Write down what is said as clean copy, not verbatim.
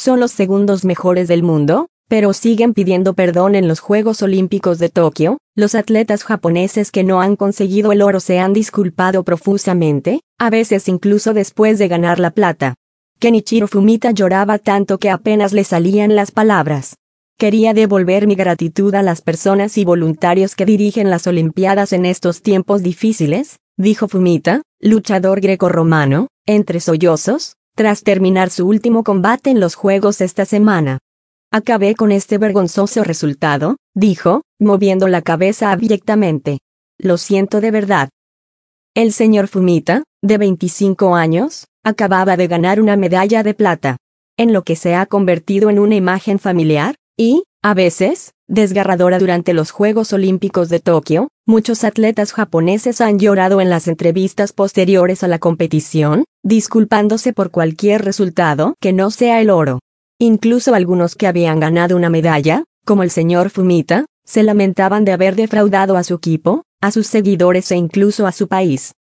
son los segundos mejores del mundo, pero siguen pidiendo perdón en los Juegos Olímpicos de Tokio. Los atletas japoneses que no han conseguido el oro se han disculpado profusamente, a veces incluso después de ganar la plata. Kenichiro Fumita lloraba tanto que apenas le salían las palabras. Quería devolver mi gratitud a las personas y voluntarios que dirigen las Olimpiadas en estos tiempos difíciles, dijo Fumita, luchador grecorromano, entre sollozos, tras terminar su último combate en los Juegos esta semana. Acabé con este vergonzoso resultado, dijo, moviendo la cabeza abyectamente. Lo siento de verdad. El señor Fumita, de 25 años, acababa de ganar una medalla de plata, en lo que se ha convertido en una imagen familiar, y, a veces, desgarradora durante los Juegos Olímpicos de Tokio. Muchos atletas japoneses han llorado en las entrevistas posteriores a la competición, disculpándose por cualquier resultado que no sea el oro. Incluso algunos que habían ganado una medalla, como el señor Fumita, se lamentaban de haber defraudado a su equipo, a sus seguidores e incluso a su país.